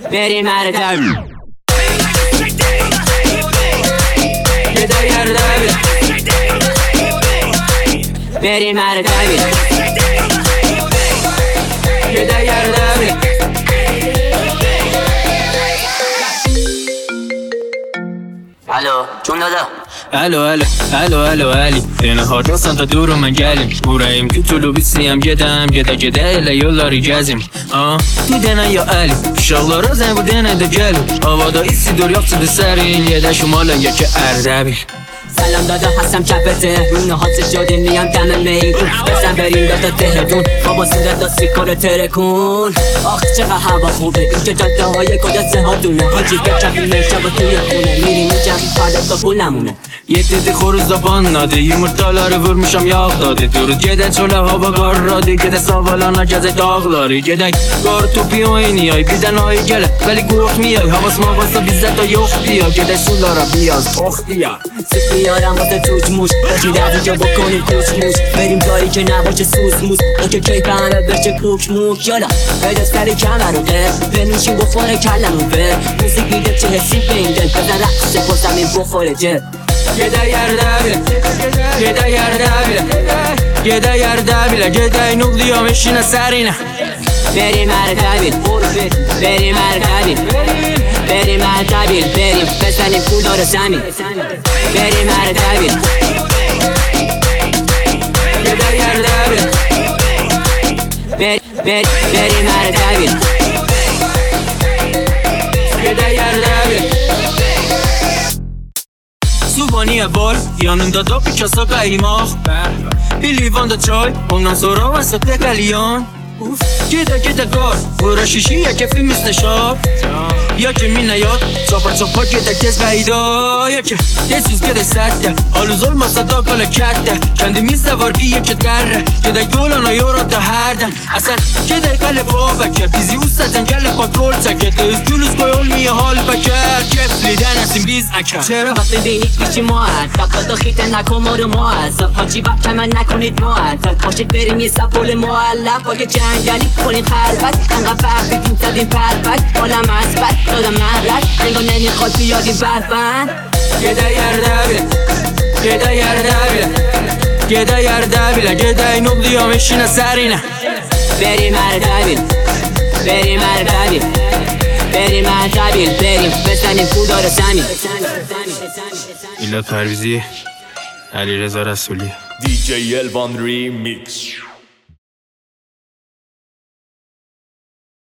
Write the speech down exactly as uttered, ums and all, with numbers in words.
بریم مردم یه دایر دبیل بریم مردم یه دایر دبیل الو جون دادا الو الو الو الو علی این هاردستان تا دور من گلیم بوراییم تو طولو بیسیم گدم گده گده اله یولاری گزیم آه دیدنه یا علی شغل رازم بودنه ده گلو آوادا ایسی دور یافت ده سرین یه ده شمالا یکی اردبیل سلام دادا هستم کپته رونه ها سجاده میام دم میگون بزن بریم دادا تهدون بابا صورت دا سیکار ترکون آخ چقدر هوا خوبه اینجا جاده های کدسه ها دونه حاجی بچه میشه با توی خونه میریم جمعی پرد با پول نمونه یک دیدی خوروز زبان ناده یه مرتالاره ور میشم یاق داده درود گده چوله ها با گار راده گده ساوالا نگزه داغ داری گده گار تو پیوینی های بیدن های گله ولی گوخ میای حواس ما باستا بیزد تا یخ بیا گده سولارا بیاز اخ بیا بیارم واسه توش موش باشی رفت جا بکنیم کوش موش بریم جایی که نباشه سوس موس اون که کی پهمه بشه کوک موک یالا بده سری کمر رو قه بنوشیم بخوره کلم رو به موسیق میده چه حسی بین دل بزن رقصه با زمین بخوره جب یه دایر دبیله یه دایر دبیله یه دایر دبیله یه دای نقلی ها مشینه سرینه بریم مردبیل بریم مردبیل بریم مردبیل بریم بزنیم کودار زمین بریم مردبیل یه دایر دبیله بریم مردبیل یه دایر دبیله سوبانی بال یانم دادا پیکاسا قیماخ بیلیوان دا چای اونم سورا و سقل قلیان گده گده گار برا شیشی یکی فیلم مثل شاب یا که می نیاد چاپا چاپا گده کس قیدا یا که یه چیز گده سرده آلو ظلم صدا کل کرده کندی میزده وارگی یکی دره گده گولانا یورا تا هردن اصلا گده گل بابا که بیزی او ستن گل پاکول تا گده از جلوس گویل میه حال بکر کف لیدن اسیم بیز اکر چرا وقت بینید پیچی ما هست دقا خیته نکن ما رو ما هست پاچی وقت من نکنید ما هست پاشید بریم یه سپول معلق با که جنگلی کنید خلبت انقدر فهمیدیم زدیم پربت حالم اثبت دادم نهلت انگار نمیخواد بیادیم بربند یه دایر دبیله یه دایر دبیله یه دایر دبیله یه دای نقلی ها مشینه سرینه بریم مردبیل بریم مردبیل بریم مردبیل بریم بزنیم کودار زمین میلاد پرویزی علیرضا رسولی دی جی الوان ریمیکس.